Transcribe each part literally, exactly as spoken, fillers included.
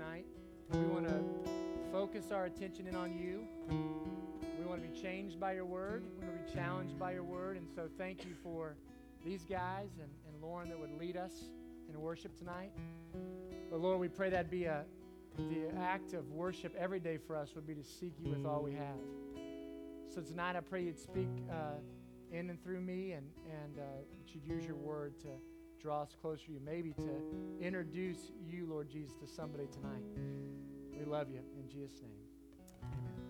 tonight. We want to focus our attention in on you. We want to be changed by your word. We want to be challenged by your word. And so thank you for these guys and, and Lauren that would lead us in worship tonight. But Lord, we pray that be a the act of worship every day for us would be to seek you with all we have. So tonight I pray you'd speak uh, in and through me, and, and uh, that you'd use your word to draw us closer to you, maybe to introduce you, Lord Jesus, to somebody tonight. We love you. In Jesus' name, amen.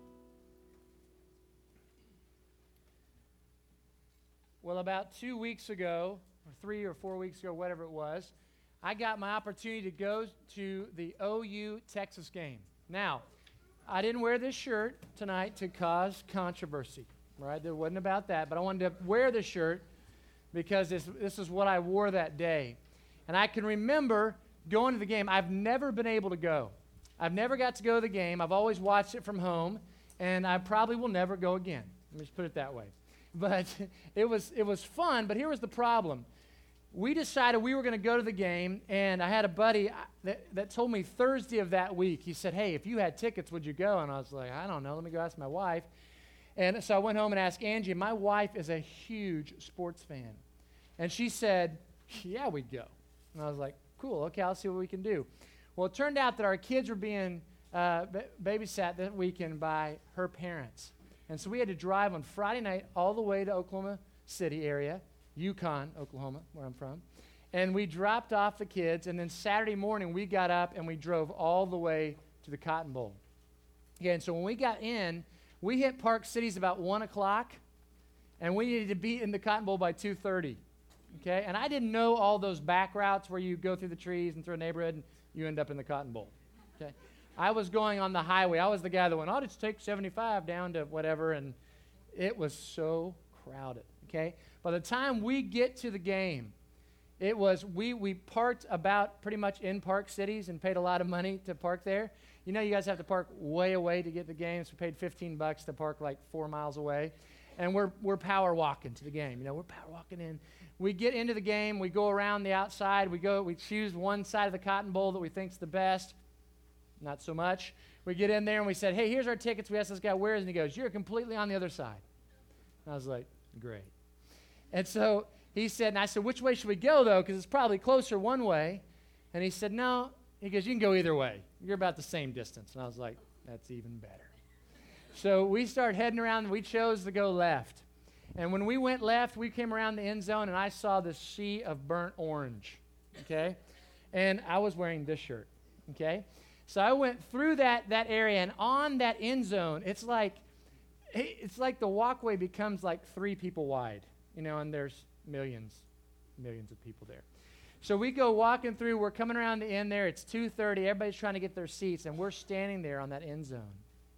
Well, about two weeks ago, or three or four weeks ago, whatever it was, I got my opportunity to go to the O U Texas game. Now, I didn't wear this shirt tonight to cause controversy, right? It wasn't about that, but I wanted to wear this shirt because this, this is what I wore that day. And I can remember going to the game. I've never been able to go. I've never got to go to the game. I've always watched it from home, and I probably will never go again. Let me just put it that way. But it was it was fun, but here was the problem. We decided we were going to go to the game, and I had a buddy that, that told me Thursday of that week, he said, hey, if you had tickets, would you go? And I was like, I don't know. Let me go ask my wife. And so I went home and asked Angie. My wife is a huge sports fan. And she said, yeah, we'd go. And I was like, cool, okay, I'll see what we can do. Well, it turned out that our kids were being uh, b- babysat that weekend by her parents. And so we had to drive on Friday night all the way to Oklahoma City area, Yukon, Oklahoma, where I'm from. And we dropped off the kids, and then Saturday morning we got up and we drove all the way to the Cotton Bowl. Yeah, and so when we got in, we hit Park Cities about one o'clock, and we needed to be in the Cotton Bowl by two thirty. Okay, and I didn't know all those back routes where you go through the trees and through a neighborhood and you end up in the Cotton Bowl. Okay, I was going on the highway. I was the guy that went, I'll just take seventy-five down to whatever, and it was so crowded. Okay, by the time we get to the game, it was, we, we parked about pretty much in Park Cities and paid a lot of money to park there. You know, you guys have to park way away to get the game, so we paid fifteen bucks to park like four miles away. And we're we're power walking to the game. You know, we're power walking in. We get into the game. We go around the outside. We go. We choose one side of the Cotton Bowl that we think's the best. Not so much. We get in there and we said, hey, here's our tickets. We asked this guy, where is he? And he goes, you're completely on the other side. And I was like, great. And so he said, and I said, which way should we go, though? Because it's probably closer one way. And he said, no. He goes, you can go either way. You're about the same distance. And I was like, that's even better. So we started heading around, and we chose to go left. And when we went left, we came around the end zone, and I saw this sea of burnt orange, okay? And I was wearing this shirt, okay? So I went through that, that area, and on that end zone, it's like it's like the walkway becomes like three people wide, you know, and there's millions, millions of people there. So we go walking through. We're coming around the end there. It's two thirty. Everybody's trying to get their seats, and we're standing there on that end zone.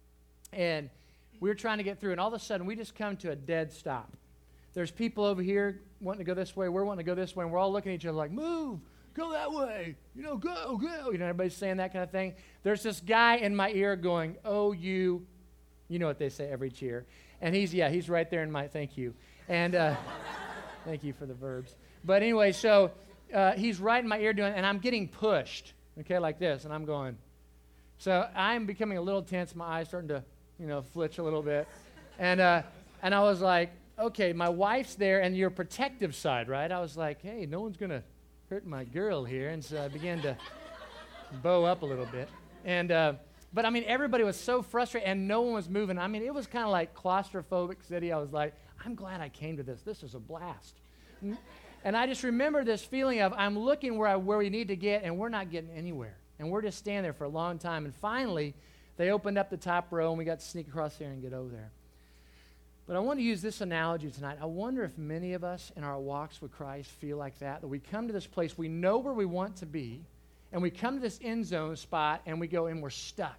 And we were trying to get through, and all of a sudden, we just come to a dead stop. There's people over here wanting to go this way. We're wanting to go this way, and we're all looking at each other like, move, go that way, you know, go, go. You know, everybody's saying that kind of thing. There's this guy in my ear going, oh, you, you know what they say every cheer. And he's, yeah, he's right there in my, thank you. And uh, thank you for the verbs. But anyway, so uh, he's right in my ear doing, and I'm getting pushed, okay, like this, and I'm going. So I'm becoming a little tense. My eyes starting to, you know, flitch a little bit. And uh, and I was like, okay, my wife's there, and your protective side, right? I was like, hey, no one's going to hurt my girl here. And so I began to bow up a little bit. And uh, but, I mean, everybody was so frustrated, and no one was moving. I mean, it was kind of like claustrophobic city. I was like, I'm glad I came to this. This is a blast. And I just remember this feeling of I'm looking where I, where we need to get, and we're not getting anywhere. And we're just standing there for a long time. And finally, they opened up the top row, and we got to sneak across there and get over there. But I want to use this analogy tonight. I wonder if many of us in our walks with Christ feel like that, that we come to this place, we know where we want to be, and we come to this end zone spot, and we go, and we're stuck.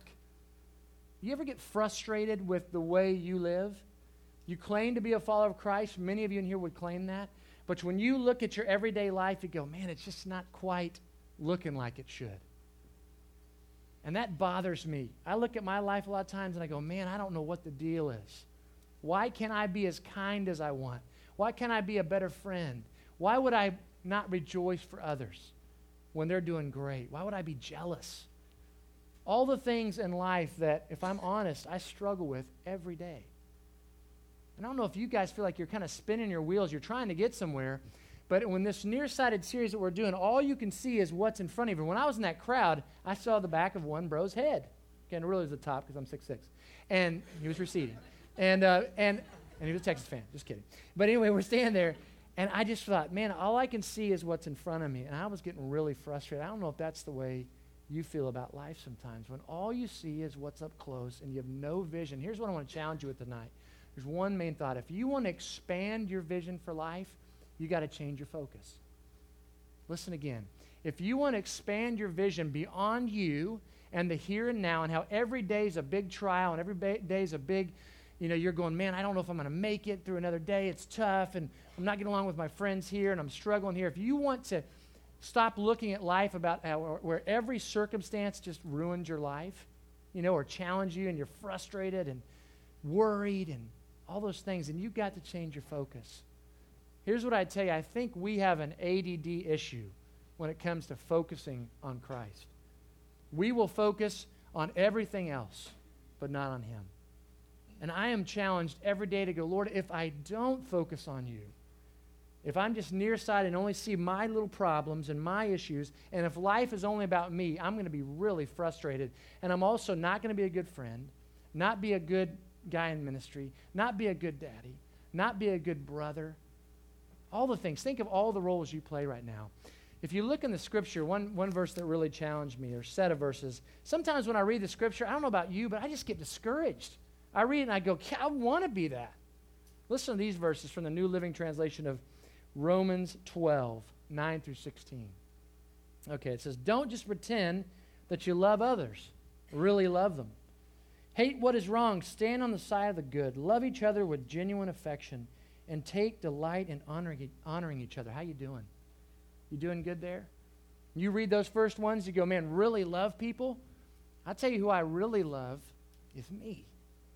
You ever get frustrated with the way you live? You claim to be a follower of Christ. Many of you in here would claim that. But when you look at your everyday life, you go, man, it's just not quite looking like it should. And that bothers me. I look at my life a lot of times and I go, man, I don't know what the deal is. Why can't I be as kind as I want? Why can't I be a better friend? Why would I not rejoice for others when they're doing great? Why would I be jealous? all the things in life that, if I'm honest, I struggle with every day. And I don't know if you guys feel like you're kind of spinning your wheels, you're trying to get somewhere, but when this nearsighted series that we're doing, all you can see is what's in front of you. When I was in that crowd, I saw the back of one bro's head. Okay, and it really was the top because I'm six foot six. And he was receding. And, uh, and, and he was a Texas fan, just kidding. But anyway, we're standing there, and I just thought, man, all I can see is what's in front of me. And I was getting really frustrated. I don't know if that's the way you feel about life sometimes, when all you see is what's up close and you have no vision. Here's what I want to challenge you with tonight. There's one main thought. If you want to expand your vision for life, you got to change your focus. Listen again. If you want to expand your vision beyond you and the here and now, and how every day is a big trial and every ba- day is a big, you know, you're going, man, I don't know if I'm going to make it through another day. It's tough, and I'm not getting along with my friends here, and I'm struggling here. If you want to stop looking at life about how, where every circumstance just ruins your life, you know, or challenge you, and you're frustrated and worried and all those things, and you've got to change your focus. Here's what I tell you. I think we have an A D D issue when it comes to focusing on Christ. We will focus on everything else, but not on him. And I am challenged every day to go, Lord, if I don't focus on you, if I'm just nearsighted and only see my little problems and my issues, and if life is only about me, I'm going to be really frustrated. And I'm also not going to be a good friend, not be a good guy in ministry, not be a good daddy, not be a good brother. All the things. Think of all the roles you play right now. If you look in the scripture, one, one verse that really challenged me, or set of verses, sometimes when I read the scripture, I don't know about you, but I just get discouraged. I read it and I go, I want to be that. Listen to these verses from the New Living Translation of Romans twelve, nine through sixteen. Okay, it says, don't just pretend that you love others. Really love them. Hate what is wrong. Stand on the side of the good. Love each other with genuine affection, and take delight in honoring, honoring each other. How you doing? You doing good there? You read those first ones, you go, man, really love people? I'll tell you who I really love is me.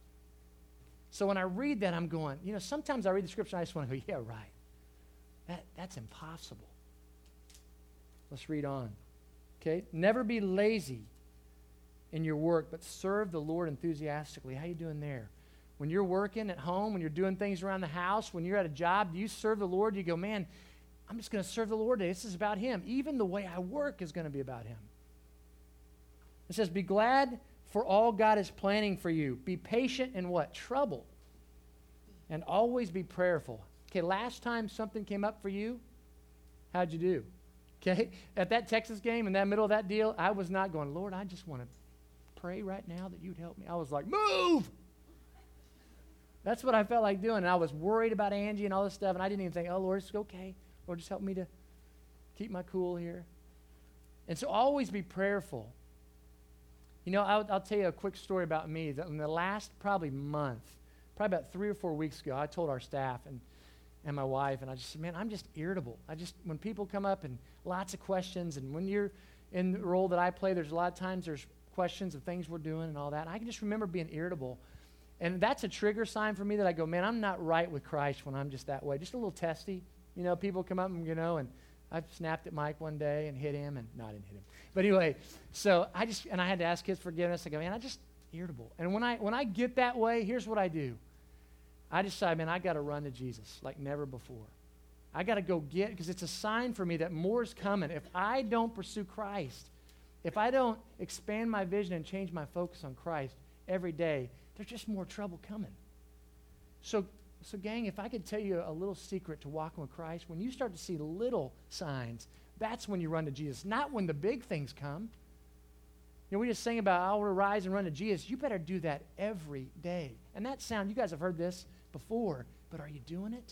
So when I read that, I'm going, you know, sometimes I read the scripture and I just want to go, yeah, right. That, that's impossible. Let's read on. Okay? Never be lazy in your work, but serve the Lord enthusiastically. How you doing there? When you're working at home, when you're doing things around the house, when you're at a job, do you serve the Lord? You go, man, I'm just going to serve the Lord today. This is about him. Even the way I work is going to be about him. It says, be glad for all God is planning for you. Be patient in what? Trouble. And always be prayerful. Okay, last time something came up for you, how'd you do? Okay, at that Texas game, in that middle of that deal, I was not going, Lord, I just want to pray right now that you'd help me. I was like, move! That's what I felt like doing. And I was worried about Angie and all this stuff, and I didn't even think, oh, Lord, it's okay. Lord, just help me to keep my cool here. And so always be prayerful. You know, I'll, I'll tell you a quick story about me. That in the last probably month, probably about three or four weeks ago, I told our staff and, and my wife, and I just said, man, I'm just irritable. I just, when people come up and lots of questions, and when you're in the role that I play, there's a lot of times there's questions of things we're doing and all that. And I can just remember being irritable. And that's a trigger sign for me that I go, man, I'm not right with Christ when I'm just that way. Just a little testy. You know, people come up and, you know, and I snapped at Mike one day and hit him, and no, I didn't hit him. But anyway, so I just, and I had to ask his forgiveness. I go, man, I just irritable. And when I when I get that way, here's what I do. I decide, man, I got to run to Jesus like never before. I got to go get, because it's a sign for me that more is coming. If I don't pursue Christ, if I don't expand my vision and change my focus on Christ every day, there's just more trouble coming. So, so gang, if I could tell you a little secret to walking with Christ, when you start to see little signs, that's when you run to Jesus, not when the big things come. You know, we just sing about, I will rise and run to Jesus. You better do that every day. And that sound, you guys have heard this before, but are you doing it?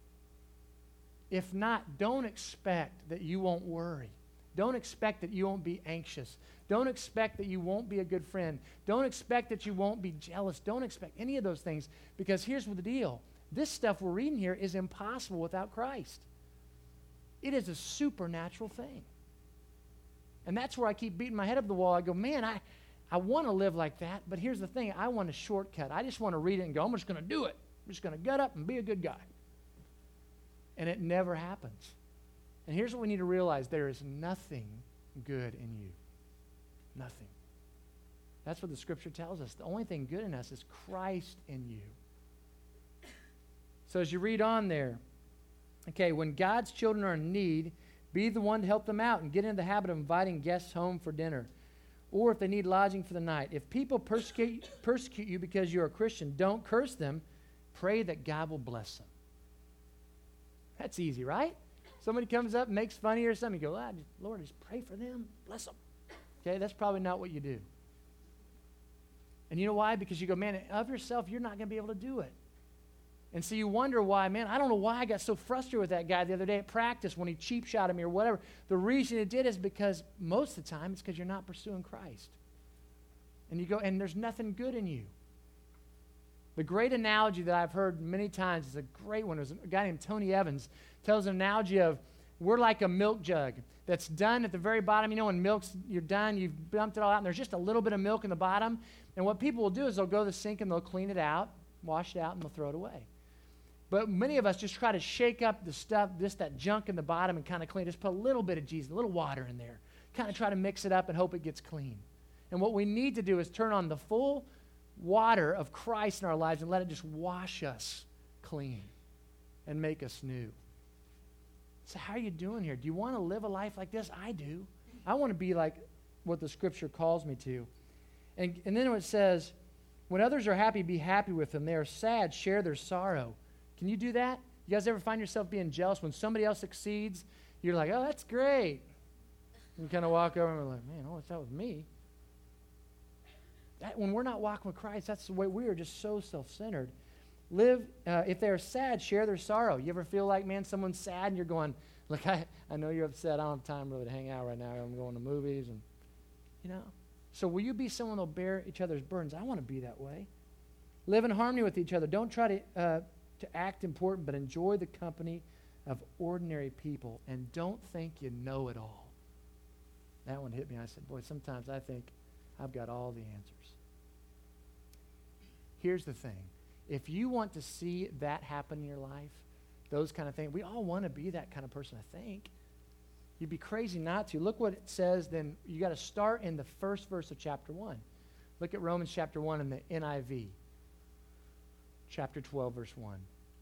If not, don't expect that you won't worry. Don't expect that you won't be anxious. Don't expect that you won't be a good friend. Don't expect that you won't be jealous. Don't expect any of those things, because here's what the deal. This stuff we're reading here is impossible without Christ. It is a supernatural thing. And that's where I keep beating my head up the wall. I go, man, I, I want to live like that, but here's the thing. I want a shortcut. I just want to read it and go, I'm just going to do it. I'm just going to gut up and be a good guy. And it never happens. And here's what we need to realize. There is nothing good in you. Nothing. That's what the Scripture tells us. The only thing good in us is Christ in you. So as you read on there, okay, when God's children are in need, be the one to help them out and get into the habit of inviting guests home for dinner, or if they need lodging for the night. If people persecute, persecute you because you're a Christian, don't curse them. Pray that God will bless them. That's easy, right? Somebody comes up and makes fun of you or something, you go, ah, Lord, just pray for them, bless them. Okay, that's probably not what you do. And you know why? Because you go, man, of yourself, you're not going to be able to do it. And so you wonder why, man, I don't know why I got so frustrated with that guy the other day at practice when he cheap shot at me or whatever. The reason it did is because most of the time it's because you're not pursuing Christ. And you go, and there's nothing good in you. The great analogy that I've heard many times is a great one. It was a guy named Tony Evans tells an analogy of we're like a milk jug that's done at the very bottom. You know, when milk's, you're done, you've dumped it all out, and there's just a little bit of milk in the bottom. And what people will do is they'll go to the sink and they'll clean it out, wash it out, and they'll throw it away. But many of us just try to shake up the stuff, just that junk in the bottom and kind of clean. Just put a little bit of Jesus, a little water in there. Kind of try to mix it up and hope it gets clean. And what we need to do is turn on the full water of Christ in our lives and let it just wash us clean and make us new. So how are you doing here? Do you want to live a life like this? I do. I want to be like what the Scripture calls me to. And, and then it says, when others are happy, be happy with them. They are sad, share their sorrow. Can you do that? You guys ever find yourself being jealous when somebody else succeeds? You're like, oh, that's great. And you kind of walk over and we're like, man, oh, what's that with me? That, when we're not walking with Christ, that's the way we are, just so self-centered. Live, uh, if they're sad, share their sorrow. You ever feel like, man, someone's sad and you're going, look, I, I know you're upset. I don't have time really to hang out right now. I'm going to movies. And, you know. So will you be someone that will bear each other's burdens? I want to be that way. Live in harmony with each other. Don't try to, uh, to act important, but enjoy the company of ordinary people. And don't think you know it all. That one hit me. I said, boy, sometimes I think I've got all the answers. Here's the thing. If you want to see that happen in your life, those kind of things, we all want to be that kind of person, I think. You'd be crazy not to. Look what it says then. You got to start in the first verse of chapter one. Look at Romans chapter one in the N I V. Chapter twelve, verse one.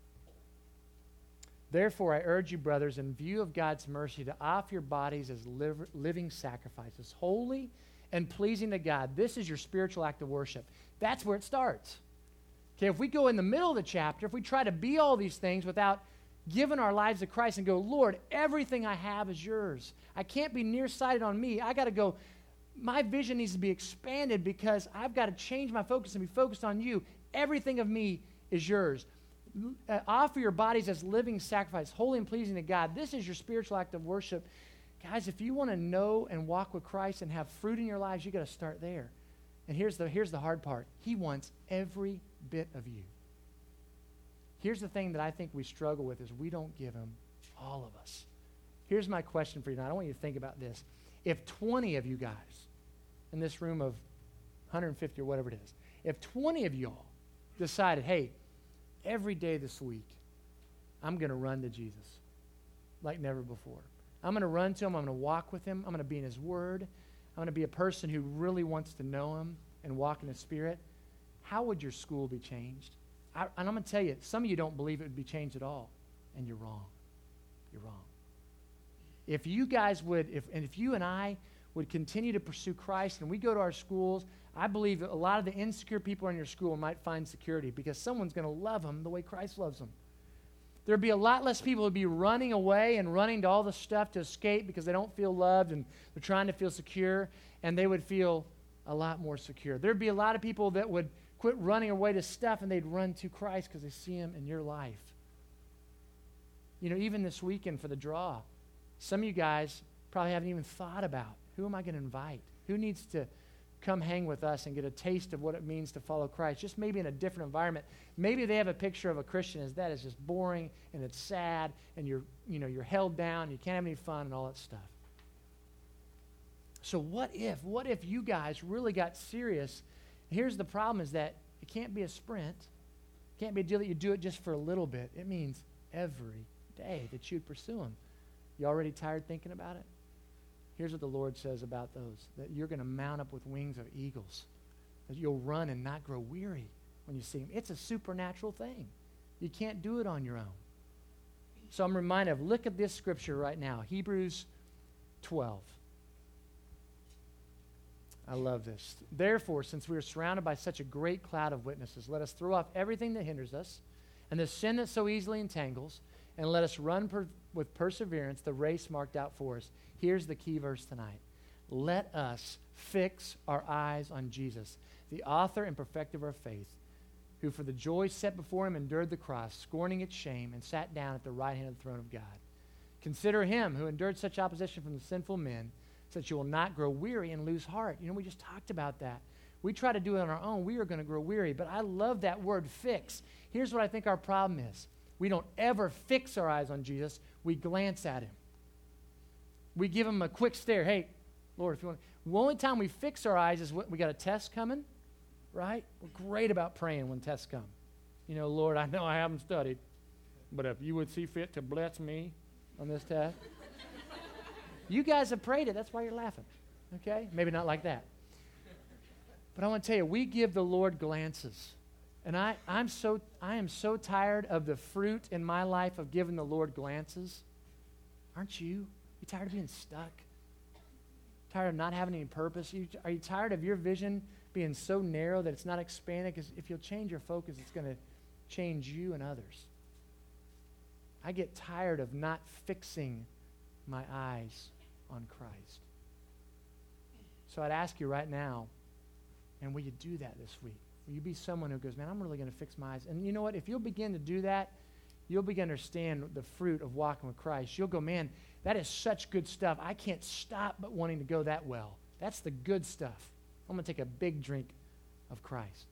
Therefore, I urge you, brothers, in view of God's mercy, to offer your bodies as liv- living sacrifices, holy and pleasing to God. This is your spiritual act of worship. That's where it starts. Okay, if we go in the middle of the chapter, if we try to be all these things without giving our lives to Christ and go, Lord, everything I have is yours. I can't be nearsighted on me. I got to go, my vision needs to be expanded because I've got to change my focus and be focused on you. Everything of me is yours. Uh, offer your bodies as living sacrifice, holy and pleasing to God. This is your spiritual act of worship. Guys, if you want to know and walk with Christ and have fruit in your lives, you got to start there. And here's the, here's the hard part. He wants every bit of you. Here's the thing that I think we struggle with is we don't give him all of us. Here's my question for you now. I want you to think about this. If twenty of you guys in this room of one hundred fifty or whatever it is, if twenty of y'all decided, hey, every day this week, I'm going to run to Jesus like never before. I'm going to run to him. I'm going to walk with him. I'm going to be in his word. I'm going to be a person who really wants to know him and walk in his spirit. How would your school be changed? I, and I'm going to tell you, some of you don't believe it would be changed at all, and you're wrong. You're wrong. If you guys would, if and if you and I would continue to pursue Christ and we go to our schools, I believe a lot of the insecure people in your school might find security because someone's going to love them the way Christ loves them. There'd be a lot less people who would be running away and running to all the stuff to escape because they don't feel loved and they're trying to feel secure, and they would feel a lot more secure. There'd be a lot of people that would quit running away to stuff and they'd run to Christ because they see him in your life. You know, even this weekend for the draw, some of you guys probably haven't even thought about, who am I going to invite? Who needs to come hang with us and get a taste of what it means to follow Christ, just maybe in a different environment. Maybe they have a picture of a Christian as that is just boring and it's sad and you're, you know, you're held down, you can't have any fun and all that stuff. So what if, what if you guys really got serious? Here's the problem is that it can't be a sprint. It can't be a deal that you do it just for a little bit. It means every day that you'd pursue him. You already tired thinking about it? Here's what the Lord says about those, that you're going to mount up with wings of eagles. that you'll run and not grow weary when you see him. It's a supernatural thing. You can't do it on your own. So I'm reminded of, look at this scripture right now, Hebrews twelve. I love this. Therefore, since we are surrounded by such a great cloud of witnesses, let us throw off everything that hinders us and the sin that so easily entangles, and let us run per- with perseverance the race marked out for us. Here's the key verse tonight. Let us fix our eyes on Jesus, the author and perfecter of our faith, who for the joy set before him endured the cross, scorning its shame, and sat down at the right hand of the throne of God. Consider him who endured such opposition from the sinful men, so that you will not grow weary and lose heart. You know, we just talked about that. We try to do it on our own. We are going to grow weary. But I love that word, fix. Here's what I think our problem is. We don't ever fix our eyes on Jesus. We glance at him. We give him a quick stare. Hey, Lord, if you want. The only time we fix our eyes is when we got a test coming, right? We're great about praying when tests come. You know, Lord, I know I haven't studied, but if you would see fit to bless me on this test. You guys have prayed it. That's why you're laughing. Okay? Maybe not like that. But I want to tell you, we give the Lord glances. And I, I'm so, I am so tired of the fruit in my life of giving the Lord glances. Aren't you? You tired of being stuck? Tired of not having any purpose? You, are you tired of your vision being so narrow that it's not expanding? Because if you'll change your focus, it's going to change you and others. I get tired of not fixing my eyes on Christ. So I'd ask you right now, and will you do that this week? Will you be someone who goes, man, I'm really going to fix my eyes? And you know what? If you'll begin to do that, you'll begin to understand the fruit of walking with Christ. You'll go, man, that is such good stuff. I can't stop but wanting to go that well. That's the good stuff. I'm going to take a big drink of Christ.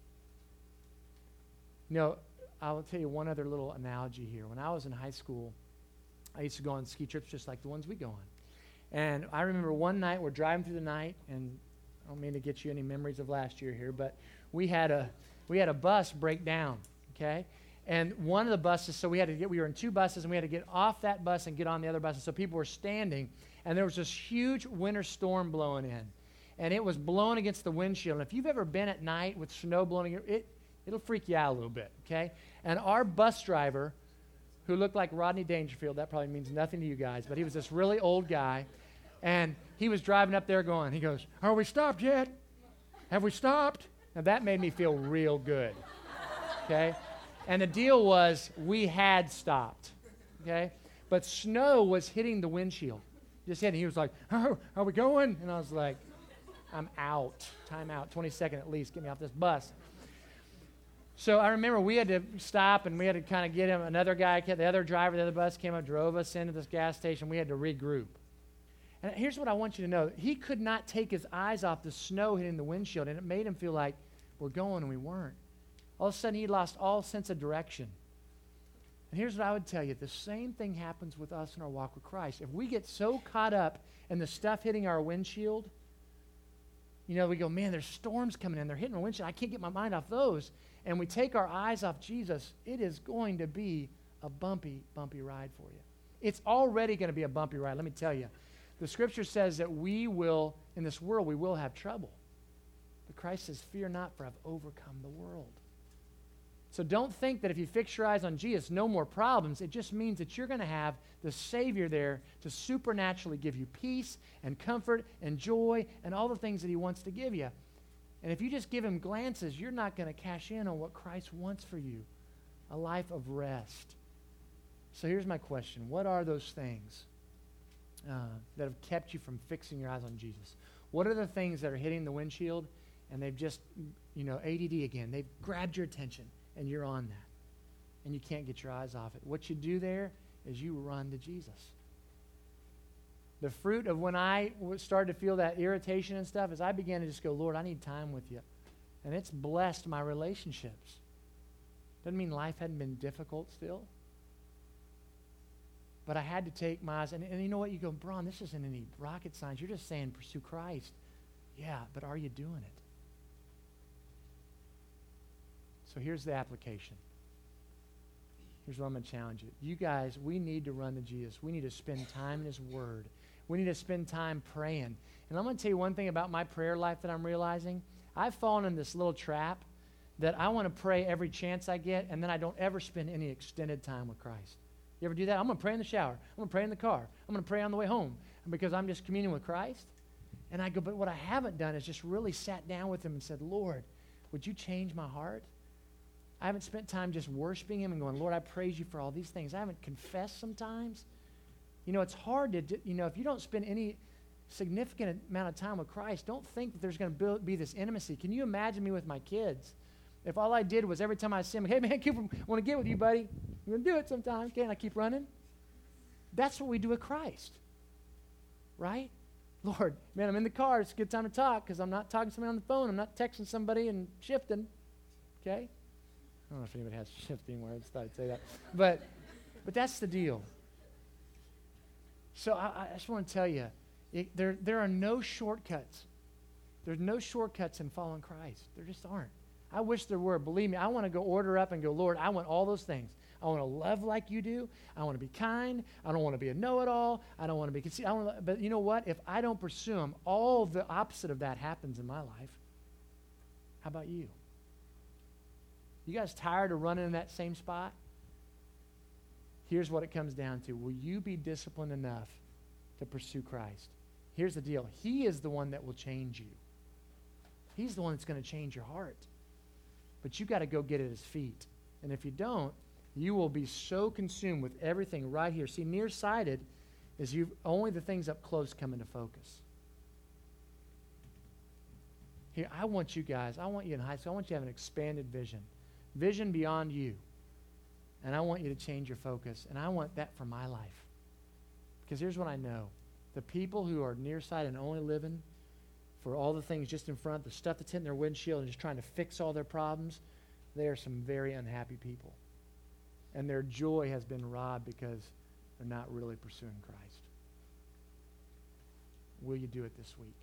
You know, I'll tell you one other little analogy here. When I was in high school, I used to go on ski trips just like the ones we go on. And I remember one night, we're driving through the night, and I don't mean to get you any memories of last year here, but we had a we had a bus break down, okay? And one of the buses, so we had to get, we were in two buses, and we had to get off that bus and get on the other bus. And so people were standing, and there was this huge winter storm blowing in. And it was blowing against the windshield. And if you've ever been at night with snow blowing, it, it'll freak you out a little bit, okay? And our bus driver, who looked like Rodney Dangerfield, that probably means nothing to you guys, but he was this really old guy, and he was driving up there going, he goes, are we stopped yet? Have we stopped? Now that made me feel real good, okay? And the deal was we had stopped, okay? But snow was hitting the windshield, just hitting. He was like, oh, are we going? And I was like, I'm out, time out, twenty second at least, get me off this bus. So I remember we had to stop, and we had to kind of get him. Another guy, the other driver of the other bus came up, drove us into this gas station. We had to regroup. And here's what I want you to know. He could not take his eyes off the snow hitting the windshield, and it made him feel like we're going and we weren't. All of a sudden, he lost all sense of direction. And here's what I would tell you. The same thing happens with us in our walk with Christ. If we get so caught up in the stuff hitting our windshield, you know, we go, man, there's storms coming in. They're hitting our windshield. I can't get my mind off those. And we take our eyes off Jesus, it is going to be a bumpy, bumpy ride for you. It's already going to be a bumpy ride, let me tell you. The scripture says that we will, in this world, we will have trouble. But Christ says, fear not, for I've overcome the world. So don't think that if you fix your eyes on Jesus, no more problems. It just means that you're going to have the Savior there to supernaturally give you peace and comfort and joy and all the things that he wants to give you. And if you just give him glances, you're not going to cash in on what Christ wants for you, a life of rest. So here's my question. What are those things uh, that have kept you from fixing your eyes on Jesus? What are the things that are hitting the windshield and they've just, you know, A D D again? They've grabbed your attention and you're on that. And you can't get your eyes off it. What you do there is you run to Jesus. The fruit of when I started to feel that irritation and stuff is I began to just go, Lord, I need time with you. And it's blessed my relationships. Doesn't mean life hadn't been difficult still. But I had to take my eyes. And, and you know what? You go, Bron, this isn't any rocket science. You're just saying pursue Christ. Yeah, but are you doing it? So here's the application. Here's what I'm going to challenge you. You guys, we need to run to Jesus. We need to spend time in his word. We need to spend time praying. And I'm going to tell you one thing about my prayer life that I'm realizing. I've fallen in this little trap that I want to pray every chance I get, and then I don't ever spend any extended time with Christ. You ever do that? I'm going to pray in the shower. I'm going to pray in the car. I'm going to pray on the way home because I'm just communing with Christ. And I go, but what I haven't done is just really sat down with him and said, Lord, would you change my heart? I haven't spent time just worshiping him and going, Lord, I praise you for all these things. I haven't confessed sometimes. You know, it's hard to, do, you know, if you don't spend any significant amount of time with Christ, don't think that there's going to be this intimacy. Can you imagine me with my kids? If all I did was every time I see him, hey, man, I want to get with you, buddy. I'm going to do it sometime. Okay, and I keep running. That's what we do with Christ, right? Lord, man, I'm in the car. It's a good time to talk because I'm not talking to somebody on the phone. I'm not texting somebody and shifting, okay? I don't know if anybody has shifting where I just thought I'd say that. But, but that's the deal. So I, I just want to tell you, it, there, there are no shortcuts. There's no shortcuts in following Christ. There just aren't. I wish there were. Believe me, I want to go order up and go, Lord, I want all those things. I want to love like you do. I want to be kind. I don't want to be a know-it-all. I don't want to be conceited. I want to, but you know what? If I don't pursue them, all the opposite of that happens in my life. How about you? You guys tired of running in that same spot? Here's what it comes down to. Will you be disciplined enough to pursue Christ? Here's the deal. He is the one that will change you. He's the one that's going to change your heart. But you got to go get at his feet. And if you don't, you will be so consumed with everything right here. See, nearsighted is you only the things up close come into focus. Here, I want you guys, I want you in high school, I want you to have an expanded vision. Vision beyond you. And I want you to change your focus. And I want that for my life. Because here's what I know. The people who are nearsighted and only living for all the things just in front, the stuff that's hitting their windshield and just trying to fix all their problems, they are some very unhappy people. And their joy has been robbed because they're not really pursuing Christ. Will you do it this week?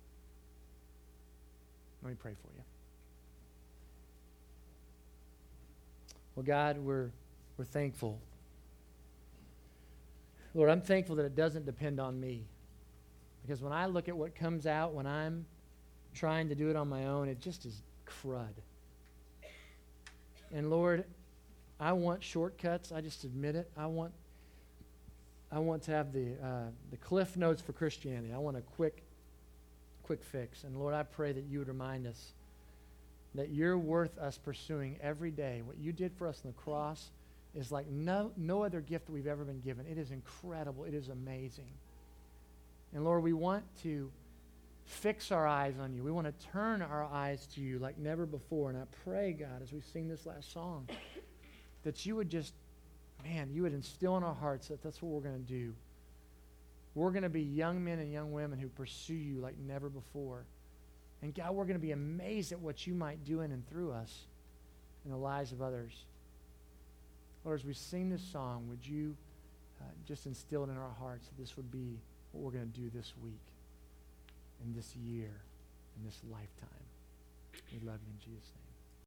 Let me pray for you. Well, God, we're we're thankful. Lord, I'm thankful that it doesn't depend on me. Because when I look at what comes out when I'm trying to do it on my own, it just is crud. And Lord, I want shortcuts. I just admit it. I want I want to have the uh, the Cliff Notes for Christianity. I want a quick, quick fix. And Lord, I pray that you would remind us that you're worth us pursuing every day. What you did for us on the cross is like no, no other gift that we've ever been given. It is incredible. It is amazing. And Lord, we want to fix our eyes on you. We want to turn our eyes to you like never before. And I pray, God, as we sing this last song, that you would just, man, you would instill in our hearts that that's what we're going to do. We're going to be young men and young women who pursue you like never before. And God, we're going to be amazed at what you might do in and through us in the lives of others. Lord, as we sing this song, would you uh, just instill it in our hearts that this would be what we're going to do this week, in this year, in this lifetime. We love you in Jesus' name.